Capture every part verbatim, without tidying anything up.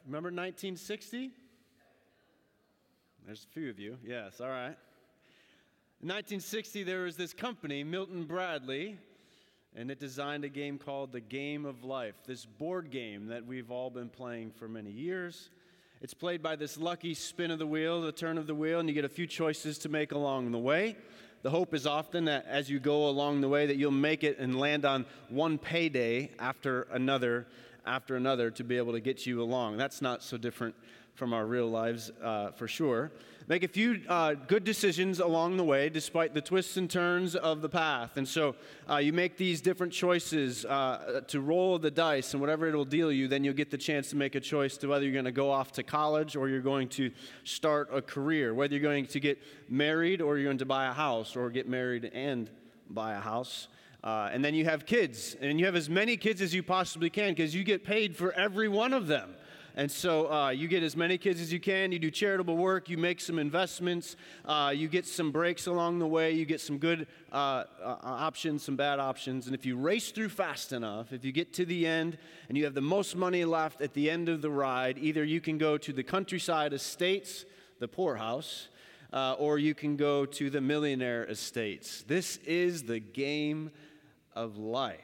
Remember nineteen sixty? There's a few of you. Yes, all right. In nineteen sixty, there was this company, Milton Bradley, and it designed a game called The Game of Life, this board game that we've all been playing for many years. It's played by this lucky spin of the wheel, the turn of the wheel, and you get a few choices to make along the way. The hope is often that as you go along the way that you'll make it and land on one payday after another, after another to be able to get you along. That's not so different from our real lives, uh, for sure. Make a few uh, good decisions along the way, despite the twists and turns of the path. And so uh, you make these different choices uh, to roll the dice, and whatever it will deal you, then you'll get the chance to make a choice to whether you're going to go off to college or you're going to start a career, whether you're going to get married or you're going to buy a house, or get married and buy a house. Uh, and then you have kids, and you have as many kids as you possibly can because you get paid for every one of them. And so uh, you get as many kids as you can, you do charitable work, you make some investments, uh, you get some breaks along the way, you get some good uh, uh, options, some bad options. And if you race through fast enough, if you get to the end and you have the most money left at the end of the ride, either you can go to the countryside estates, the poorhouse, uh, or you can go to the millionaire estates. This is the game of life.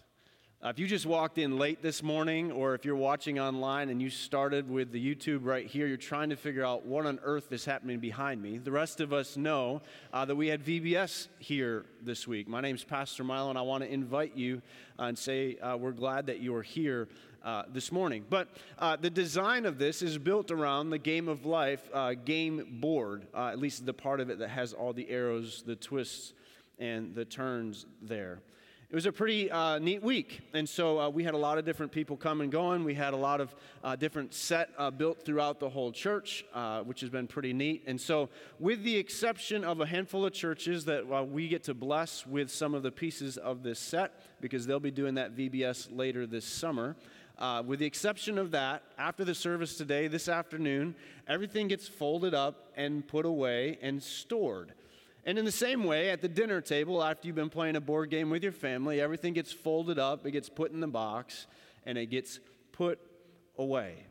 Uh, if you just walked in late this morning, or if you're watching online and you started with the YouTube right here, you're trying to figure out what on earth is happening behind me. The rest of us know uh, that we had V B S here this week. My name's Pastor Milo, and I want to invite you uh, and say uh, we're glad that you're here uh, this morning. But uh, the design of this is built around the Game of Life uh, game board, uh, at least the part of it that has all the arrows, the twists, and the turns there. It was a pretty uh, neat week, and so uh, we had a lot of different people come and going. We had a lot of uh, different set uh, built throughout the whole church, uh, which has been pretty neat. And so with the exception of a handful of churches that uh, we get to bless with some of the pieces of this set, because they'll be doing that V B S later this summer, uh, with the exception of that, after the service today, this afternoon, everything gets folded up and put away and stored. And in the same way, at the dinner table, after you've been playing a board game with your family, everything gets folded up, it gets put in the box, and it gets put away.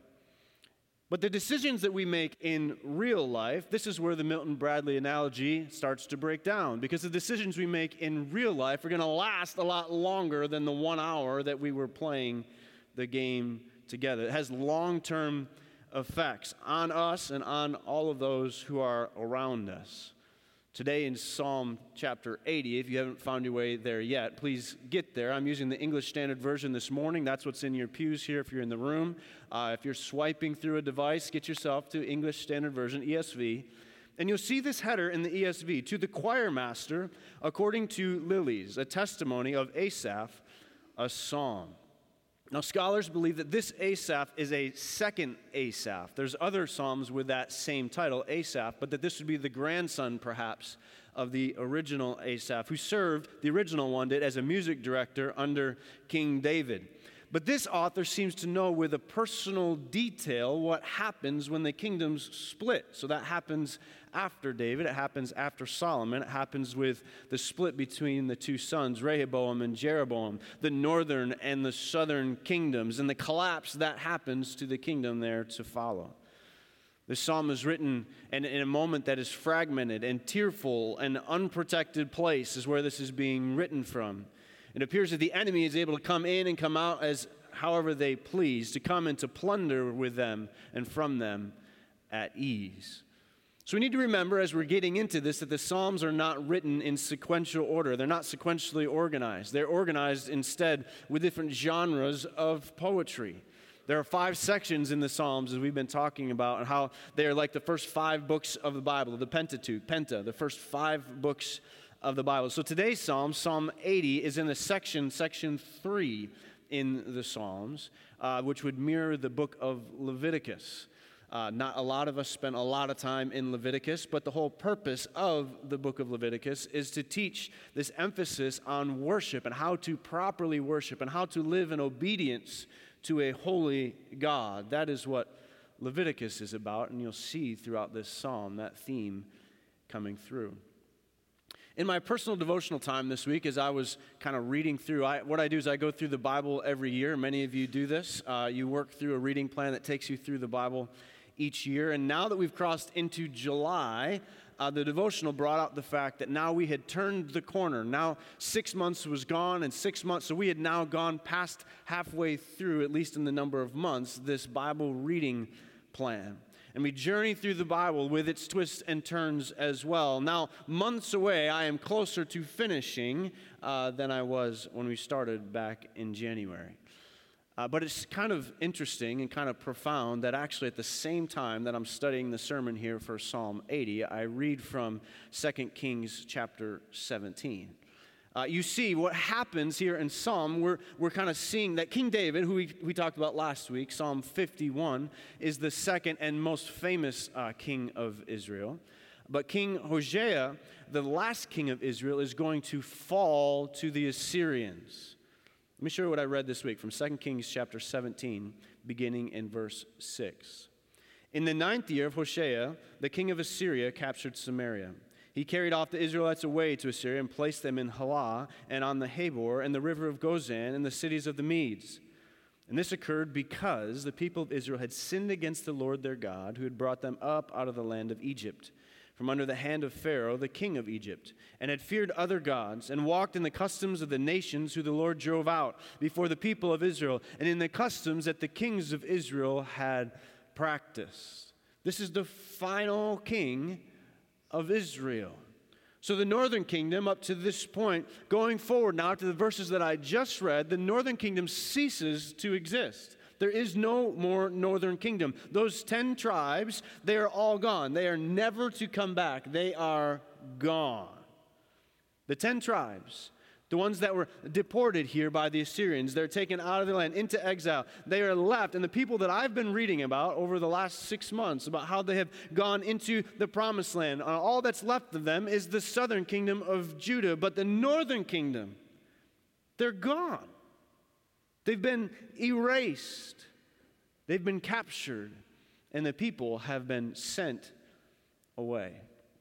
But the decisions that we make in real life, this is where the Milton Bradley analogy starts to break down, because the decisions we make in real life are going to last a lot longer than the one hour that we were playing the game together. It has long-term effects on us and on all of those who are around us. Today in Psalm chapter eighty, if you haven't found your way there yet, please get there. I'm using the English Standard Version this morning. That's what's in your pews here if you're in the room. Uh, if you're swiping through a device, get yourself to English Standard Version, E S V. And you'll see this header in the E S V, to the choir master, according to Lilies, a testimony of Asaph, a psalm. Now, scholars believe that this Asaph is a second Asaph. There's other psalms with that same title, Asaph, but that this would be the grandson, perhaps, of the original Asaph, who served, the original one did, as a music director under King David. But this author seems to know with a personal detail what happens when the kingdoms split. So that happens after David. It happens after Solomon. It happens with the split between the two sons, Rehoboam and Jeroboam, the northern and the southern kingdoms, and the collapse that happens to the kingdom there to follow. This psalm is written in, in a moment that is fragmented and tearful and unprotected place is where this is being written from. It appears that the enemy is able to come in and come out as however they please, to come and to plunder with them and from them at ease. So we need to remember as we're getting into this that the Psalms are not written in sequential order. They're not sequentially organized. They're organized instead with different genres of poetry. There are five sections in the Psalms, as we've been talking about, and how they are like the first five books of the Bible, the Pentateuch, Penta, the first five books of the Bible. So today's Psalm, Psalm eighty, is in the section, section three in the Psalms, uh, which would mirror the book of Leviticus. Uh, not a lot of us spend a lot of time in Leviticus, but the whole purpose of the book of Leviticus is to teach this emphasis on worship and how to properly worship and how to live in obedience to a holy God. That is what Leviticus is about, and you'll see throughout this psalm that theme coming through. In my personal devotional time this week, as I was kind of reading through, I, what I do is I go through the Bible every year. Many of you do this. Uh, you work through a reading plan that takes you through the Bible each year. And now that we've crossed into July, uh, the devotional brought out the fact that now we had turned the corner. Now six months was gone, and six months, so we had now gone past halfway through, at least in the number of months, this Bible reading plan. And we journey through the Bible with its twists and turns as well. Now, months away, I am closer to finishing uh, than I was when we started back in January. Uh, but it's kind of interesting and kind of profound that actually at the same time that I'm studying the sermon here for Psalm eighty, I read from Second Kings chapter seventeen. Uh, you see, what happens here in Psalm, we're, we're kind of seeing that King David, who we, we talked about last week, Psalm fifty-one, is the second and most famous uh, king of Israel. But King Hosea, the last king of Israel, is going to fall to the Assyrians. Let me show you what I read this week from Second Kings chapter seventeen, beginning in verse six. In the ninth year of Hosea, the king of Assyria captured Samaria. He carried off the Israelites away to Assyria and placed them in Halah and on the Habor and the river of Gozan and the cities of the Medes. And this occurred because the people of Israel had sinned against the Lord their God, who had brought them up out of the land of Egypt, from under the hand of Pharaoh, the king of Egypt, and had feared other gods, and walked in the customs of the nations who the Lord drove out before the people of Israel, and in the customs that the kings of Israel had practiced. This is the final king of Israel. So the northern kingdom, up to this point, going forward now to the verses that I just read, the northern kingdom ceases to exist. There is no more northern kingdom. Those ten tribes, they are all gone. They are never to come back. They are gone. The ten tribes, the ones that were deported here by the Assyrians, they're taken out of the land into exile. They are left, and the people that I've been reading about over the last six months, about how they have gone into the promised land, all that's left of them is the southern kingdom of Judah. But the northern kingdom, they're gone. They've been erased. They've been captured, and the people have been sent away.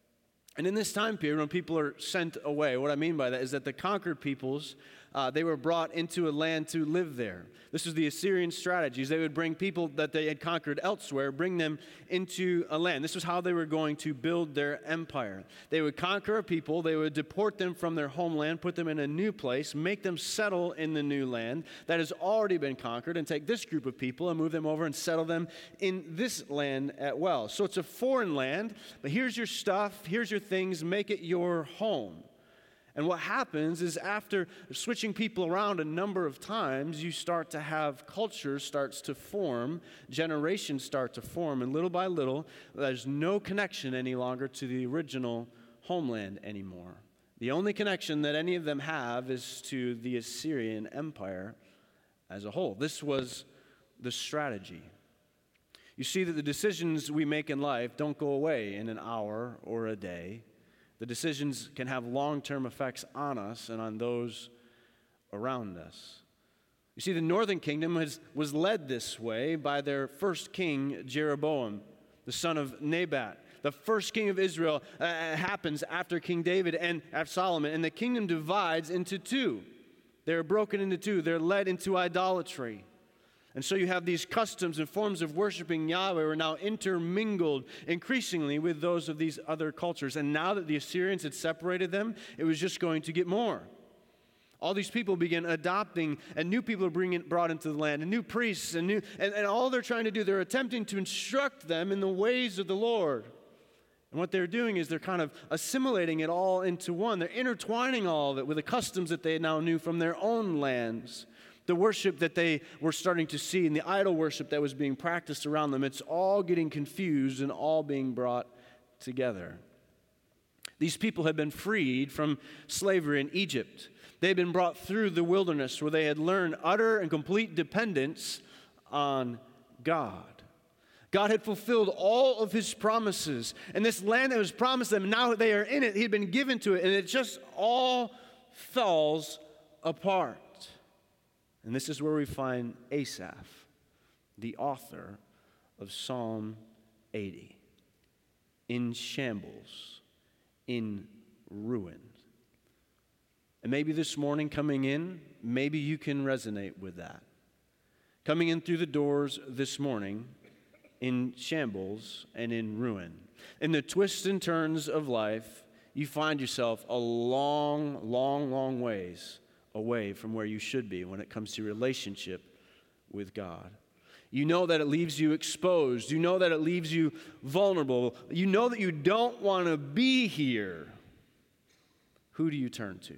And in this time period, when people are sent away, what I mean by that is that the conquered peoples, uh, they were brought into a land to live there. This was the Assyrian strategies. They would bring people that they had conquered elsewhere, bring them into a land. This was how they were going to build their empire. They would conquer a people, they would deport them from their homeland, put them in a new place, make them settle in the new land that has already been conquered, and take this group of people and move them over and settle them in this land as well. So it's a foreign land, but here's your stuff, here's your things, make it your home. And what happens is after switching people around a number of times, you start to have culture starts to form, generations start to form, and little by little, there's no connection any longer to the original homeland anymore. The only connection that any of them have is to the Assyrian Empire as a whole. This was the strategy. You see that the decisions we make in life don't go away in an hour or a day. The decisions can have long-term effects on us and on those around us. You see, the northern kingdom has, was led this way by their first king, Jeroboam, the son of Nebat. The first king of Israel uh, happens after King David and after Solomon, and the kingdom divides into two. They're broken into two. They're led into idolatry. And so you have these customs and forms of worshiping Yahweh are now intermingled increasingly with those of these other cultures. And now that the Assyrians had separated them, it was just going to get more. All these people begin adopting, and new people are being brought into the land, and new priests, and new, and, and all they're trying to do, they're attempting to instruct them in the ways of the Lord. And what they're doing is they're kind of assimilating it all into one. They're intertwining all of it with the customs that they now knew from their own lands. The worship that they were starting to see and the idol worship that was being practiced around them, it's all getting confused and all being brought together. These people had been freed from slavery in Egypt. They had been brought through the wilderness where they had learned utter and complete dependence on God. God had fulfilled all of his promises. And this land that was promised them, now they are in it. He had been given to it, and it just all falls apart. And this is where we find Asaph, the author of Psalm eighty, in shambles, in ruin. And maybe this morning coming in, maybe you can resonate with that. Coming in through the doors this morning in shambles and in ruin. In the twists and turns of life, you find yourself a long, long, long ways away from where you should be when it comes to relationship with God. You know that it leaves you exposed. You know that it leaves you vulnerable. You know that you don't want to be here. Who do you turn to?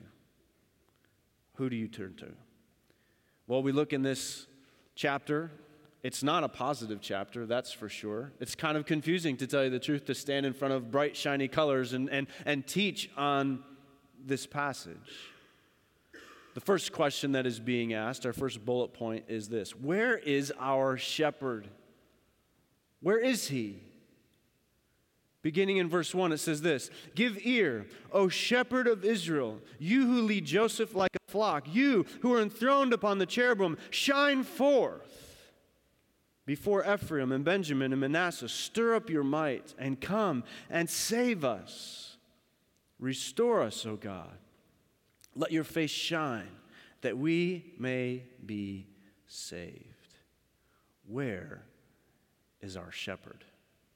Who do you turn to? Well, we look in this chapter. It's not a positive chapter, that's for sure. It's kind of confusing, to tell you the truth, to stand in front of bright, shiny colors and, and, and teach on this passage. The first question that is being asked, our first bullet point, is this: where is our shepherd? Where is he? Beginning in verse one, it says this: "Give ear, O shepherd of Israel, you who lead Joseph like a flock, you who are enthroned upon the cherubim, shine forth before Ephraim and Benjamin and Manasseh. Stir up your might and come and save us. Restore us, O God. Let your face shine, that we may be saved." Where is our shepherd?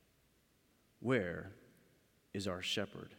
Where is our shepherd?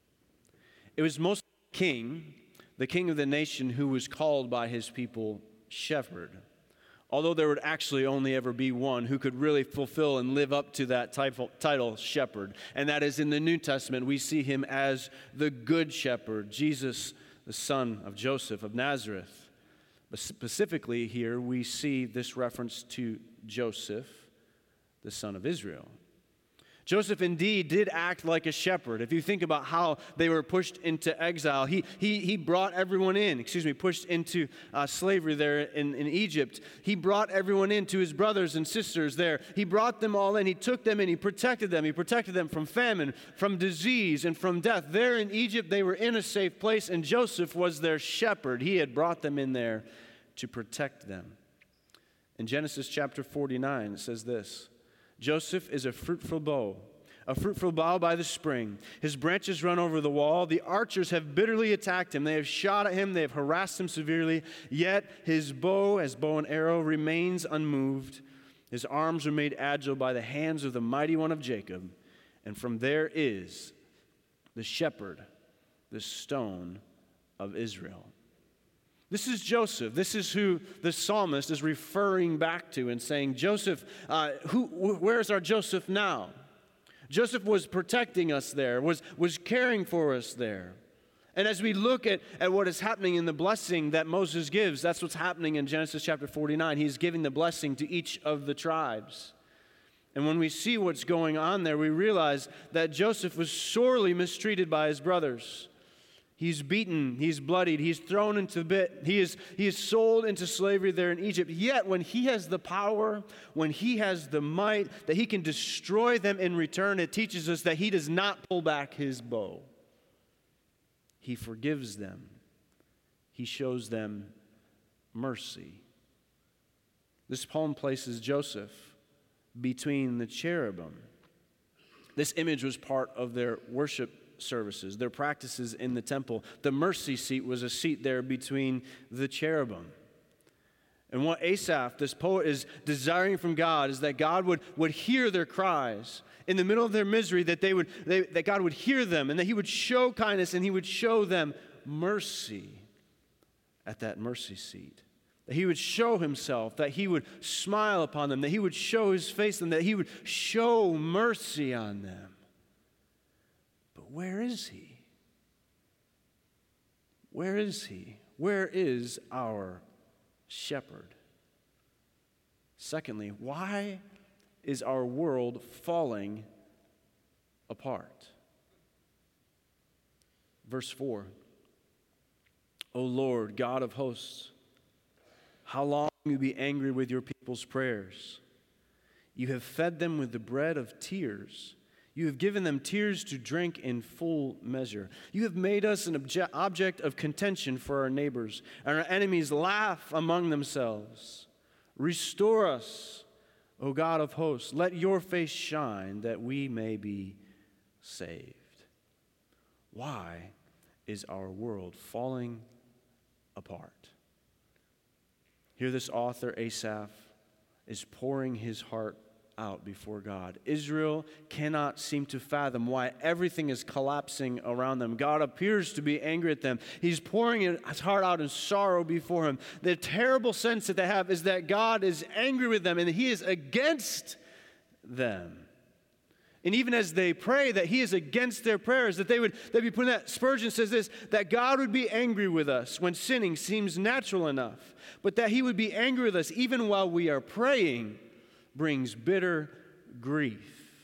It was most king, the king of the nation, who was called by his people shepherd. Although there would actually only ever be one who could really fulfill and live up to that title, title, shepherd. And that is in the New Testament, we see him as the good shepherd, Jesus, the son of Joseph of Nazareth. But specifically here, we see this reference to Joseph, the son of Israel. Joseph indeed did act like a shepherd. If you think about how they were pushed into exile, he he he brought everyone in, excuse me, pushed into uh, slavery there in, in Egypt. He brought everyone in to his brothers and sisters there. He brought them all in. He took them in. He protected them. He protected them from famine, from disease, and from death. There in Egypt, they were in a safe place, and Joseph was their shepherd. He had brought them in there to protect them. In Genesis chapter forty-nine, it says this: "Joseph is a fruitful bough, a fruitful bough by the spring. His branches run over the wall. The archers have bitterly attacked him. They have shot at him. They have harassed him severely. Yet his bow, as bow and arrow, remains unmoved. His arms are made agile by the hands of the mighty one of Jacob. And from there is the shepherd, the stone of Israel." This is Joseph. This is who the psalmist is referring back to and saying, Joseph, uh, who, where is our Joseph now? Joseph was protecting us there, was, was caring for us there. And as we look at, at what is happening in the blessing that Moses gives, that's what's happening in Genesis chapter forty-nine. He's giving the blessing to each of the tribes. And when we see what's going on there, we realize that Joseph was sorely mistreated by his brothers. He's beaten, he's bloodied, he's thrown into the bit, he is, he is sold into slavery there in Egypt. Yet when he has the power, when he has the might, that he can destroy them in return, it teaches us that he does not pull back his bow. He forgives them. He shows them mercy. This poem places Joseph between the cherubim. This image was part of their worship services, their practices in the temple. The mercy seat was a seat there between the cherubim. And what Asaph, this poet, is desiring from God is that God would, would hear their cries in the middle of their misery, that they would they, that God would hear them, and that he would show kindness and he would show them mercy at that mercy seat. That he would show himself, that he would smile upon them, that he would show his face on them, that he would show mercy on them. But where is he? Where is he? Where is our shepherd? Secondly, why is our world falling apart? Verse four. O Lord, God of hosts, how long will you be angry with your people's prayers? You have fed them with the bread of tears. You have given them tears to drink in full measure. You have made us an obje- object of contention for our neighbors, and our enemies laugh among themselves. Restore us, O God of hosts. Let your face shine, that we may be saved. Why is our world falling apart. Here, this author, Asaph, is pouring his heart out before God. Israel cannot seem to fathom why everything is collapsing around them. God appears to be angry at them. He's pouring his heart out in sorrow before him. The terrible sense that they have is that God is angry with them and he is against them. And even as they pray that he is against their prayers, that they would they'd be putting that, Spurgeon says this, that God would be angry with us when sinning seems natural enough, but that he would be angry with us even while we are praying brings bitter grief.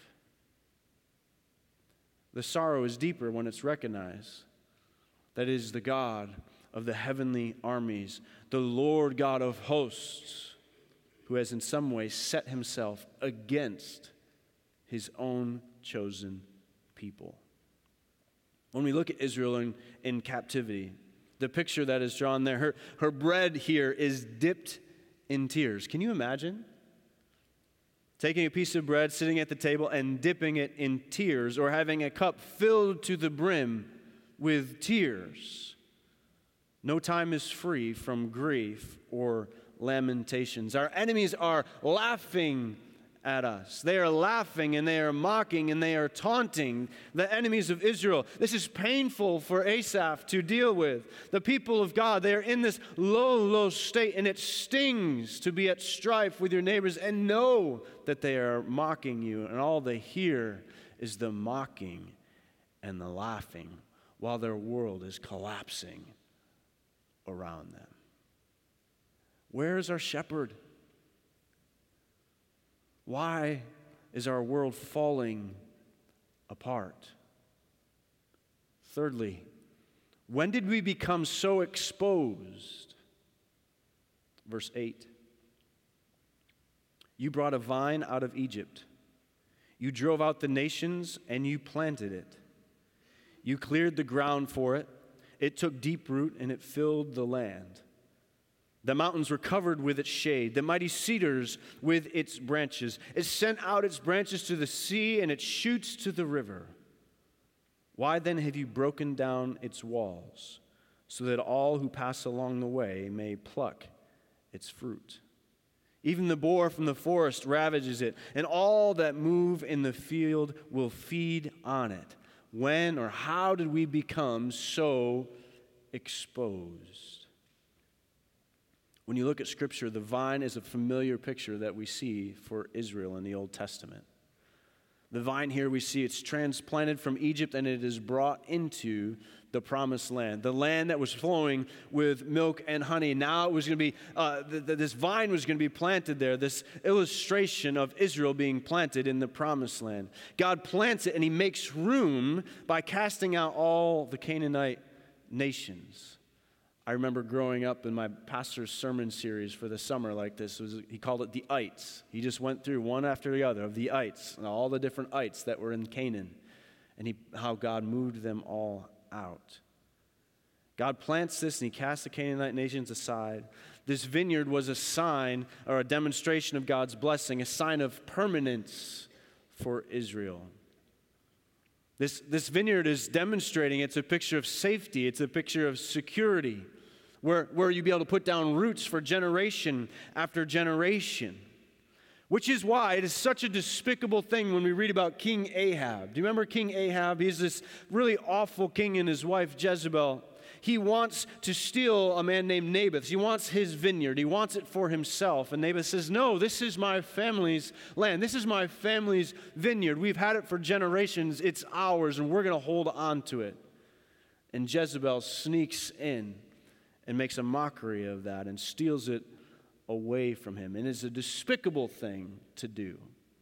The sorrow is deeper when it's recognized that it is the God of the heavenly armies, the Lord God of hosts, who has in some way set himself against his own chosen people. When we look at Israel in, in captivity, the picture that is drawn there, her, her bread here is dipped in tears. Can you imagine? Taking a piece of bread, sitting at the table, and dipping it in tears, or having a cup filled to the brim with tears. No time is free from grief or lamentations. Our enemies are laughing at us. They are laughing and they are mocking and they are taunting the enemies of Israel. This is painful for Asaph to deal with. The people of God, they are in this low, low state, and it stings to be at strife with your neighbors and know that they are mocking you, and all they hear is the mocking and the laughing while their world is collapsing around them. Where is our shepherd? Why is our world falling apart? Thirdly, when did we become so exposed? Verse eight. You brought a vine out of Egypt. You drove out the nations and you planted it. You cleared the ground for it. It took deep root and it filled the land. The mountains were covered with its shade, the mighty cedars with its branches. It sent out its branches to the sea and its shoots to the river. Why then have you broken down its walls, so that all who pass along the way may pluck its fruit? Even the boar from the forest ravages it, and all that move in the field will feed on it. When or how did we become so exposed? When you look at Scripture, the vine is a familiar picture that we see for Israel in the Old Testament. The vine here we see it's transplanted from Egypt and it is brought into the promised land, the land that was flowing with milk and honey. Now it was going to be, uh, th- th- this vine was going to be planted there, this illustration of Israel being planted in the promised land. God plants it and he makes room by casting out all the Canaanite nations. I remember growing up in my pastor's sermon series for the summer like this. Was, he called it the ites. He just went through one after the other of the ites and all the different ites that were in Canaan and he, how God moved them all out. God plants this and he casts the Canaanite nations aside. This vineyard was a sign or a demonstration of God's blessing, a sign of permanence for Israel. This, this vineyard is demonstrating, it's a picture of safety, it's a picture of security, where, where you'll be able to put down roots for generation after generation. Which is why it is such a despicable thing when we read about King Ahab. Do you remember King Ahab? He's this really awful king and his wife Jezebel. He wants to steal a man named Naboth. He wants his vineyard. He wants it for himself. And Naboth says, no, this is my family's land. This is my family's vineyard. We've had it for generations. It's ours, and we're going to hold on to it. And Jezebel sneaks in and makes a mockery of that and steals it away from him. And it's a despicable thing to do.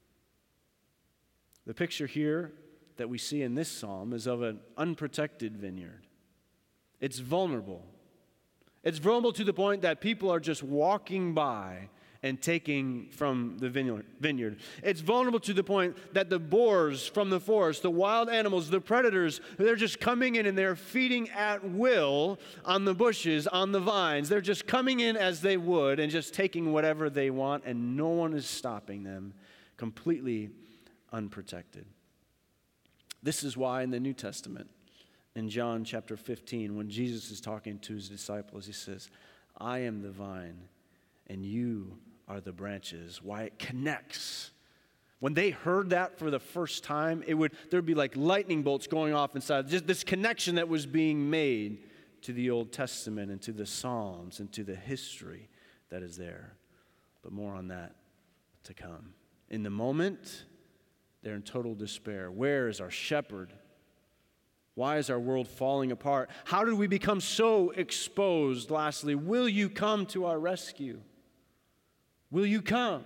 The picture here that we see in this psalm is of an unprotected vineyard. It's vulnerable. It's vulnerable to the point that people are just walking by and taking from the vineyard. It's vulnerable to the point that the boars from the forest, the wild animals, the predators, they're just coming in and they're feeding at will on the bushes, on the vines. They're just coming in as they would and just taking whatever they want, and no one is stopping them, completely unprotected. This is why in the New Testament, in John chapter fifteen, when Jesus is talking to his disciples, he says, I am the vine, and you are the branches. Why it connects. When they heard that for the first time, it would there'd be like lightning bolts going off inside. Just this connection that was being made to the Old Testament and to the Psalms and to the history that is there. But more on that to come. In the moment, they're in total despair. Where is our shepherd? Why is our world falling apart? How did we become so exposed? Lastly, will you come to our rescue? Will you come?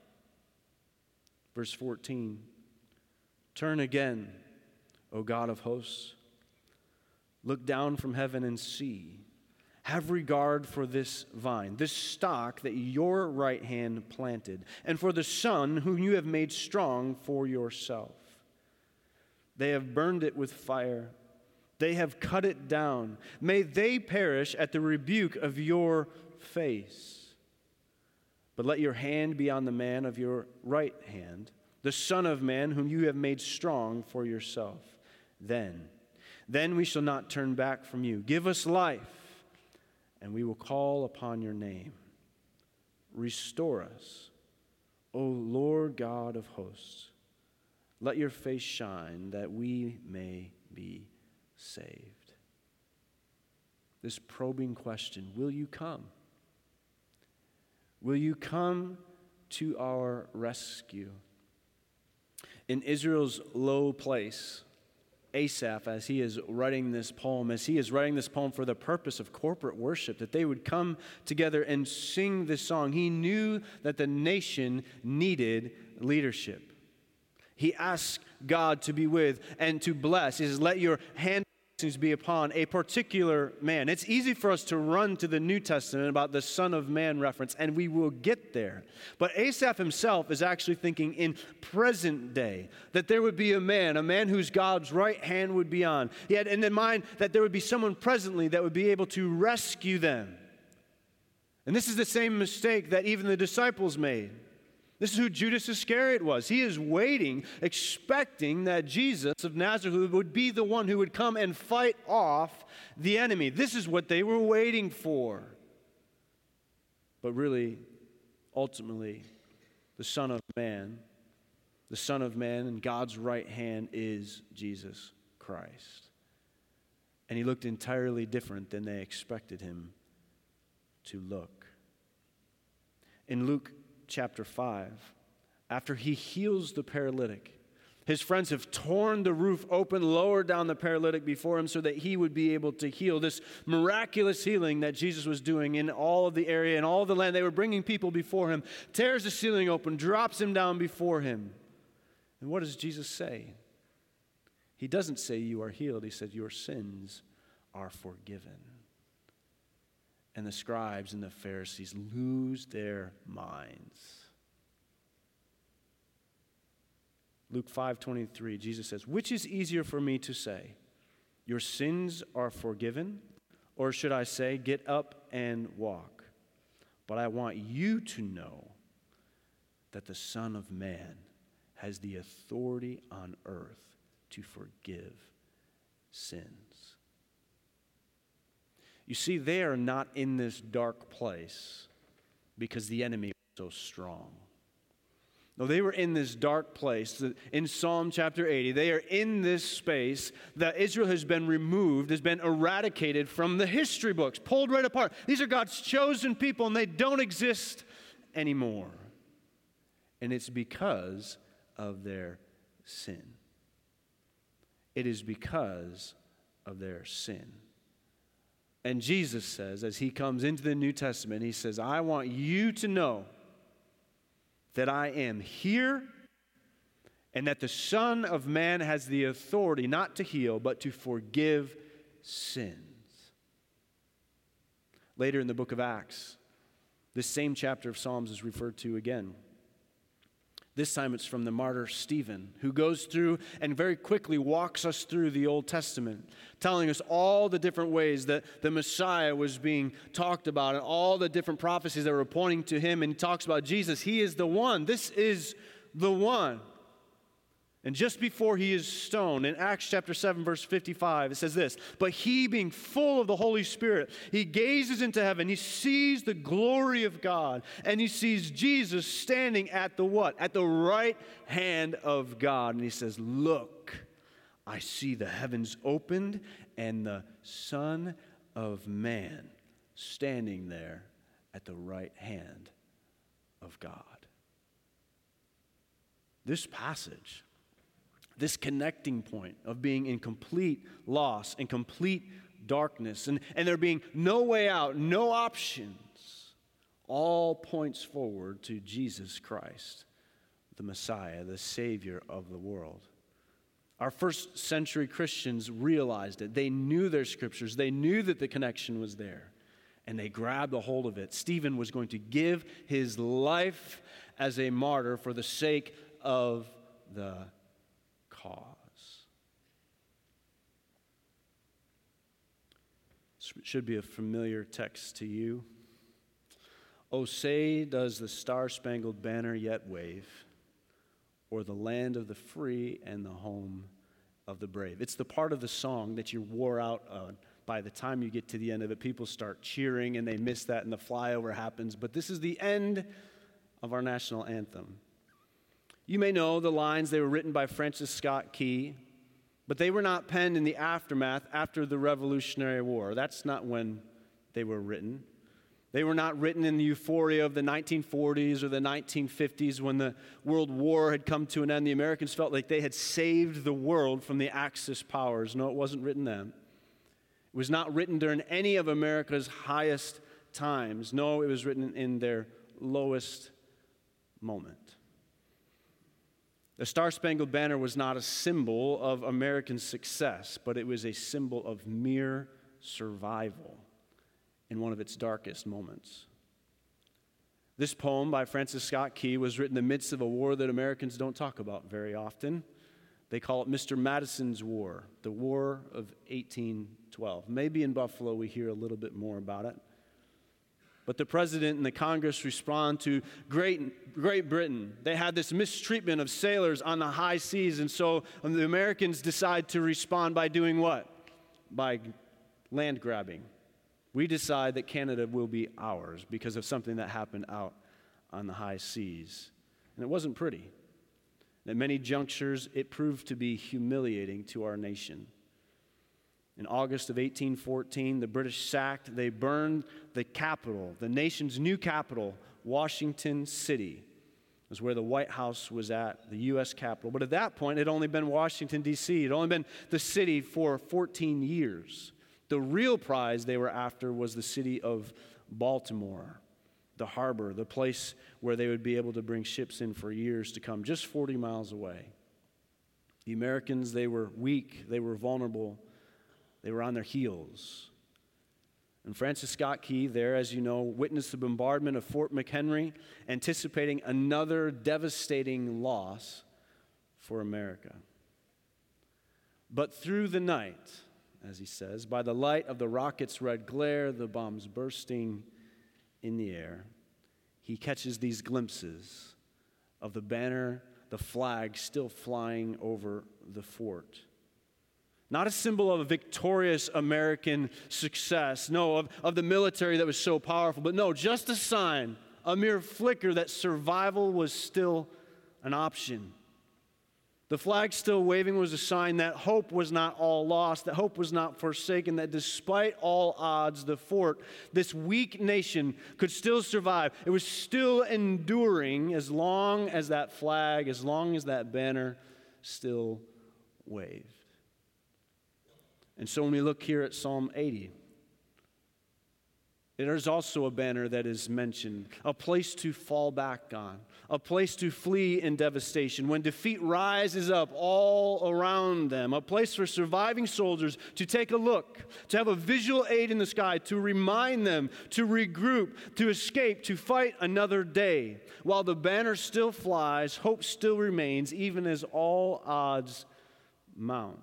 Verse fourteen, turn again, O God of hosts. Look down from heaven and see. Have regard for this vine, this stock that your right hand planted, and for the son whom you have made strong for yourself. They have burned it with fire. They have cut it down. May they perish at the rebuke of your face. But let your hand be on the man of your right hand, the Son of Man whom you have made strong for yourself. Then, then we shall not turn back from you. Give us life, and we will call upon your name. Restore us, O Lord God of hosts. Let your face shine that we may be saved. This probing question, will you come? Will you come to our rescue? In Israel's low place, Asaph, as he is writing this poem, as he is writing this poem for the purpose of corporate worship, that they would come together and sing this song, he knew that the nation needed leadership. He asked God to be with and to bless. He says, let your hand be upon a particular man. It's easy for us to run to the New Testament about the Son of Man reference, and we will get there. But Asaph himself is actually thinking in present day that there would be a man, a man whose God's right hand would be on. He had in mind that there would be someone presently that would be able to rescue them. And this is the same mistake that even the disciples made. This is who Judas Iscariot was. He is waiting, expecting that Jesus of Nazareth would be the one who would come and fight off the enemy. This is what they were waiting for. But really, ultimately, the Son of Man, the Son of Man in God's right hand is Jesus Christ. And he looked entirely different than they expected him to look. In Luke chapter five, after he heals the paralytic, his friends have torn the roof open, lowered down the paralytic before him so that he would be able to heal. This miraculous healing that Jesus was doing in all of the area and all of the land, they were bringing people before him, tears the ceiling open, drops him down before him. And what does Jesus say? He doesn't say you are healed. He said your sins are forgiven. And the scribes and the Pharisees lose their minds. Luke five twenty-three, Jesus says, which is easier for me to say, your sins are forgiven, or should I say, get up and walk? But I want you to know that the Son of Man has the authority on earth to forgive sins. You see, they are not in this dark place because the enemy is so strong. No, they were in this dark place. In Psalm chapter eighty, they are in this space that Israel has been removed, has been eradicated from the history books, pulled right apart. These are God's chosen people, and they don't exist anymore. And it's because of their sin. It is because of their sin. And Jesus says, as he comes into the New Testament, he says, I want you to know that I am here and that the Son of Man has the authority not to heal, but to forgive sins. Later in the book of Acts, this same chapter of Psalms is referred to again. This time it's from the martyr Stephen, who goes through and very quickly walks us through the Old Testament, telling us all the different ways that the Messiah was being talked about and all the different prophecies that were pointing to him. And he talks about Jesus. He is the one. This is the one. And just before he is stoned, in Acts chapter seven, verse fifty-five, it says this, "But he, being full of the Holy Spirit, he gazes into heaven. He sees the glory of God, and he sees Jesus standing at the what? At the right hand of God. And he says, 'Look, I see the heavens opened, and the Son of Man standing there at the right hand of God.'" This passage, this connecting point of being in complete loss and complete darkness, and, and there being no way out, no options, all points forward to Jesus Christ, the Messiah, the Savior of the world. Our first century Christians realized it. They knew their scriptures. They knew that the connection was there, and they grabbed a hold of it. Stephen was going to give his life as a martyr for the sake of the cause. This should be a familiar text to you. "Oh, say, does the star-spangled banner yet wave, or the land of the free and the home of the brave?" It's the part of the song that you wore out on. By the time you get to the end of it, people start cheering, and they miss that, and the flyover happens. But this is the end of our national anthem. You may know the lines. They were written by Francis Scott Key, but they were not penned in the aftermath after the Revolutionary War. That's not when they were written. They were not written in the euphoria of the nineteen forties or the nineteen fifties when the World War had come to an end. The Americans felt like they had saved the world from the Axis powers. No, it wasn't written then. It was not written during any of America's highest times. No, it was written in their lowest moment. The Star-Spangled Banner was not a symbol of American success, but it was a symbol of mere survival in one of its darkest moments. This poem by Francis Scott Key was written in the midst of a war that Americans don't talk about very often. They call it Mister Madison's War, the War of eighteen twelve. Maybe in Buffalo we hear a little bit more about it. But the president and the Congress respond to Great, Great Britain. They had this mistreatment of sailors on the high seas, and so the Americans decide to respond by doing what? By land grabbing. We decide that Canada will be ours because of something that happened out on the high seas. And it wasn't pretty. At many junctures, it proved to be humiliating to our nation. In August of eighteen fourteen, the British sacked, they burned the capital, the nation's new capital, Washington City, was where the White House was at, the U S Capitol. But at that point, it had only been Washington, D C It had only been the city for fourteen years. The real prize they were after was the city of Baltimore, the harbor, the place where they would be able to bring ships in for years to come, just forty miles away. The Americans, they were weak, they were vulnerable, they were on their heels. And Francis Scott Key there, as you know, witnessed the bombardment of Fort McHenry, anticipating another devastating loss for America. But through the night, as he says, by the light of the rocket's red glare, the bombs bursting in the air, he catches these glimpses of the banner, the flag still flying over the fort. Not a symbol of a victorious American success, no, of, of the military that was so powerful, but no, just a sign, a mere flicker that survival was still an option. The flag still waving was a sign that hope was not all lost, that hope was not forsaken, that despite all odds, the fort, this weak nation, could still survive. It was still enduring as long as that flag, as long as that banner still waved. And so when we look here at Psalm eighty, there's also a banner that is mentioned, a place to fall back on, a place to flee in devastation. When defeat rises up all around them, a place for surviving soldiers to take a look, to have a visual aid in the sky, to remind them, to regroup, to escape, to fight another day. While the banner still flies, hope still remains, even as all odds mount.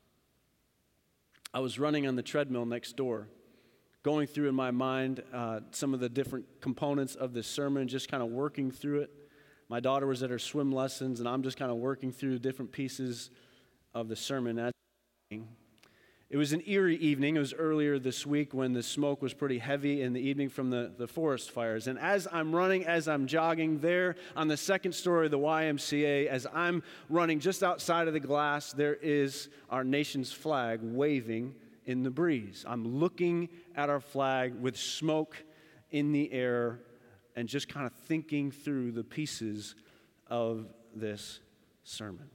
I was running on the treadmill next door, going through in my mind uh, some of the different components of this sermon, just kind of working through it. My daughter was at her swim lessons, and I'm just kind of working through different pieces of the sermon. As it was an eerie evening. It was earlier this week when the smoke was pretty heavy in the evening from the, the forest fires. And as I'm running, as I'm jogging there on the second story of the Y M C A, as I'm running just outside of the glass, there is our nation's flag waving in the breeze. I'm looking at our flag with smoke in the air and just kind of thinking through the pieces of this sermon.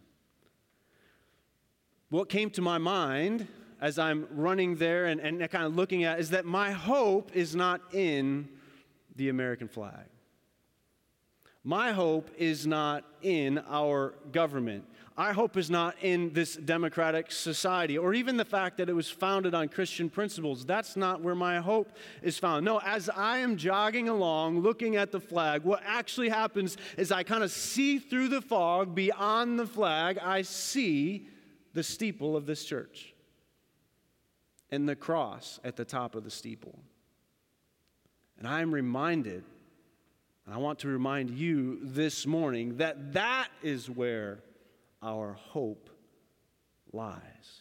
What came to my mind as I'm running there and, and kind of looking at is that my hope is not in the American flag. My hope is not in our government. Our hope is not in this democratic society or even the fact that it was founded on Christian principles. That's not where my hope is found. No, as I am jogging along looking at the flag, what actually happens is I kind of see through the fog beyond the flag. I see the steeple of this church and the cross at the top of the steeple. And I'm reminded, and I want to remind you this morning, that that is where our hope lies.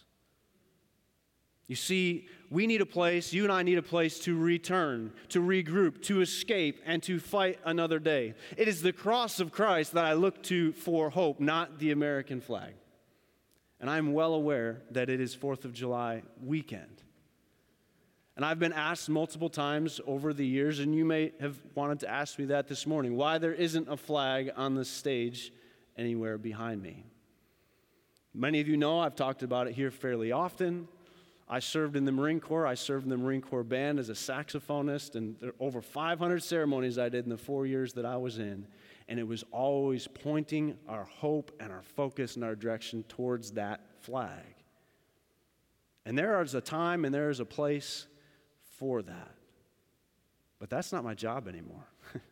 You see, we need a place, you and I need a place to return, to regroup, to escape, and to fight another day. It is the cross of Christ that I look to for hope, not the American flag. And I'm well aware that it is fourth of July weekend. And I've been asked multiple times over the years, and you may have wanted to ask me that this morning, why there isn't a flag on the stage anywhere behind me. Many of you know I've talked about it here fairly often. I served in the Marine Corps. I served in the Marine Corps band as a saxophonist, and there are over five hundred ceremonies I did in the four years that I was in. And it was always pointing our hope and our focus and our direction towards that flag. And there is a time and there is a place for that. But that's not my job anymore.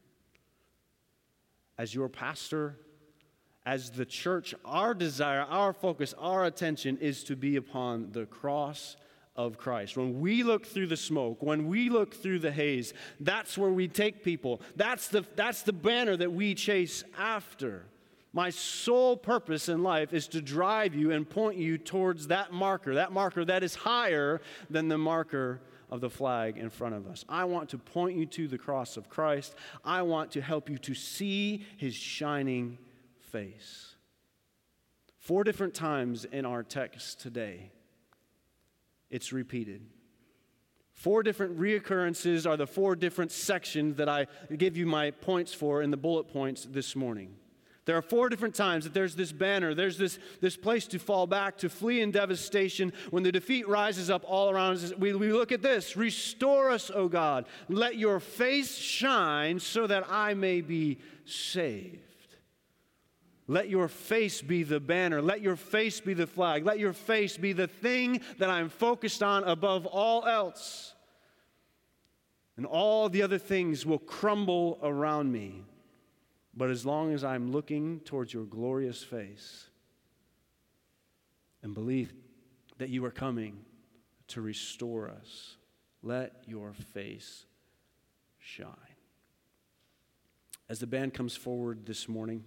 As your pastor, as the church, our desire, our focus, our attention is to be upon the cross of Christ. When we look through the smoke, when we look through the haze, that's where we take people. That's the, that's the banner that we chase after. My sole purpose in life is to drive you and point you towards that marker, that marker that is higher than the marker of the flag in front of us. I want to point you to the cross of Christ. I want to help you to see his shining face. Four different times in our text today, it's repeated. Four different reoccurrences are the four different sections that I give you my points for in the bullet points this morning. There are four different times that there's this banner, there's this, this place to fall back, to flee in devastation. When the defeat rises up all around us, we, we look at this. Restore us, O God. Let your face shine so that I may be saved. Let your face be the banner. Let your face be the flag. Let your face be the thing that I'm focused on above all else. And all the other things will crumble around me. But as long as I'm looking towards your glorious face and believe that you are coming to restore us, let your face shine. As the band comes forward this morning,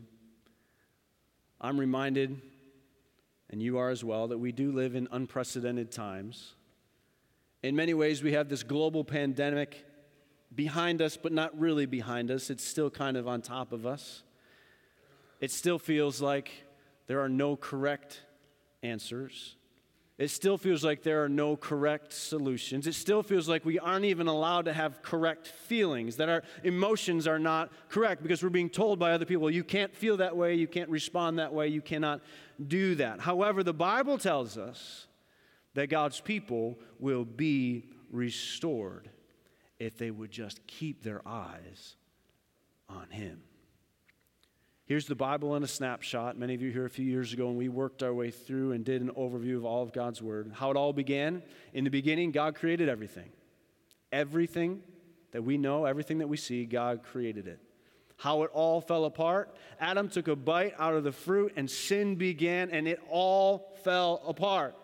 I'm reminded, and you are as well, that we do live in unprecedented times. In many ways, we have this global pandemic behind us, but not really behind us. It's still kind of on top of us. It still feels like there are no correct answers. It still feels like there are no correct solutions. It still feels like we aren't even allowed to have correct feelings, that our emotions are not correct because we're being told by other people, you can't feel that way, you can't respond that way, you cannot do that. However, the Bible tells us that God's people will be restored if they would just keep their eyes on him. Here's the Bible in a snapshot. Many of you here a few years ago when we worked our way through and did an overview of all of God's Word. How it all began. In the beginning, God created everything. Everything that we know, everything that we see, God created it. How it all fell apart. Adam took a bite out of the fruit and sin began and it all fell apart.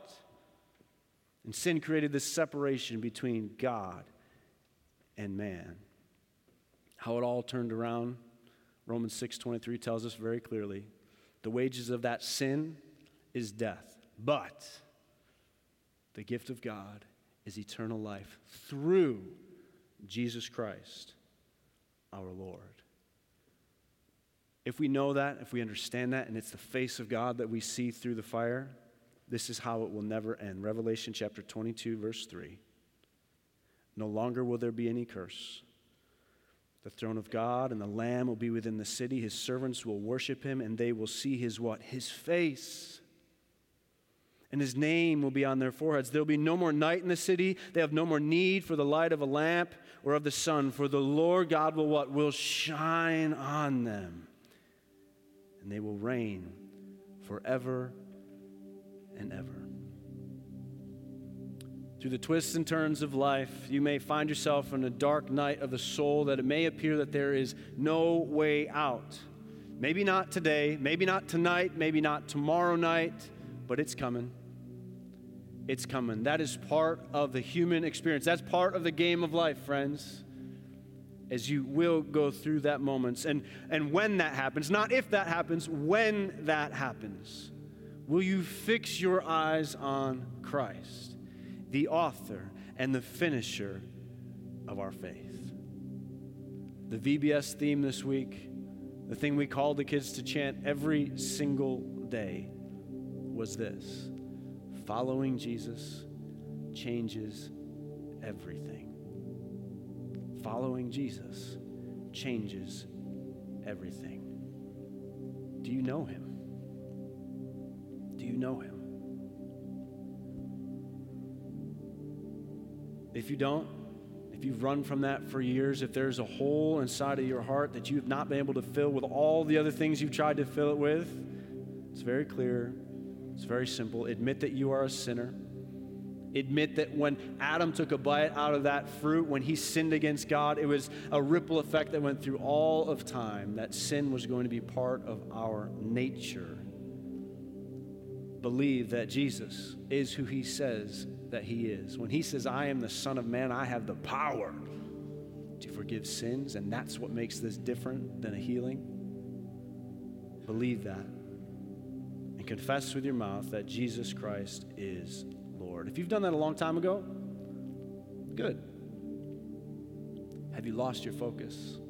And sin created this separation between God and man. How it all turned around Romans six twenty-three tells us very clearly, the wages of that sin is death, but the gift of God is eternal life through Jesus Christ, our Lord. If we know that, if we understand that, and it's the face of God that we see through the fire, this is how it will never end. Revelation chapter twenty-two, verse three. No longer will there be any curse. The throne of God and the Lamb will be within the city. His servants will worship him, and they will see his what? His face. And his name will be on their foreheads. There will be no more night in the city. They have no more need for the light of a lamp or of the sun. For the Lord God will what? Will shine on them. And they will reign forever and ever. Through the twists and turns of life, you may find yourself in a dark night of the soul that it may appear that there is no way out. Maybe not today, maybe not tonight, maybe not tomorrow night, but it's coming. It's coming. That is part of the human experience. That's part of the game of life, friends, as you will go through that moments. And, and when that happens, not if that happens, when that happens, will you fix your eyes on Christ, the author and the finisher of our faith? The V B S theme this week, the thing we called the kids to chant every single day, was this: following Jesus changes everything. Following Jesus changes everything. Do you know him? Do you know him? If you don't, if you've run from that for years, if there's a hole inside of your heart that you have not been able to fill with all the other things you've tried to fill it with, it's very clear. It's very simple. Admit that you are a sinner. Admit that when Adam took a bite out of that fruit, when he sinned against God, it was a ripple effect that went through all of time. That sin was going to be part of our nature. Believe that Jesus is who he says that he is. When he says, I am the Son of Man, I have the power to forgive sins, and that's what makes this different than a healing. Believe that. And confess with your mouth that Jesus Christ is Lord. If you've done that a long time ago, good. Have you lost your focus?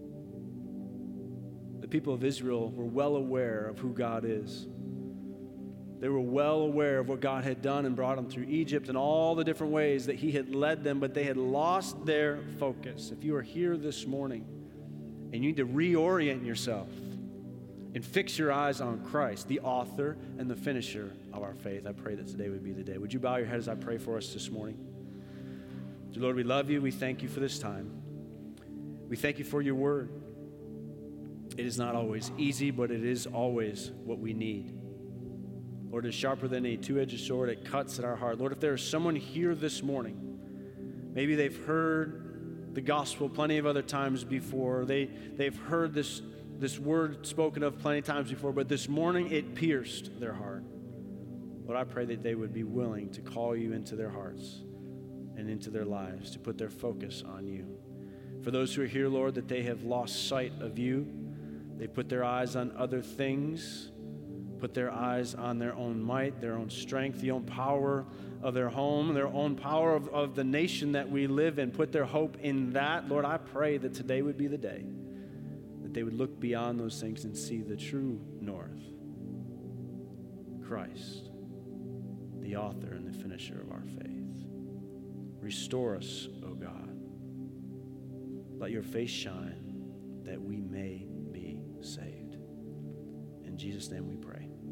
The people of Israel were well aware of who God is. They were well aware of what God had done and brought them through Egypt and all the different ways that he had led them, but they had lost their focus. If you are here this morning and you need to reorient yourself and fix your eyes on Christ, the author and the finisher of our faith, I pray that today would be the day. Would you bow your head as I pray for us this morning? Dear Lord, we love you. We thank you for this time. We thank you for your word. It is not always easy, but it is always what we need. Lord, it is sharper than a two-edged sword. It cuts at our heart. Lord, if there is someone here this morning, maybe they've heard the gospel plenty of other times before. They, they've heard this, this word spoken of plenty of times before, but this morning it pierced their heart. Lord, I pray that they would be willing to call you into their hearts and into their lives, to put their focus on you. For those who are here, Lord, that they have lost sight of you, they put their eyes on other things, put their eyes on their own might, their own strength, the own power of their home, their own power of, of the nation that we live in, put their hope in that. Lord, I pray that today would be the day that they would look beyond those things and see the true north, Christ, the author and the finisher of our faith. Restore us, O God. Let your face shine that we may be saved. In Jesus' name we pray.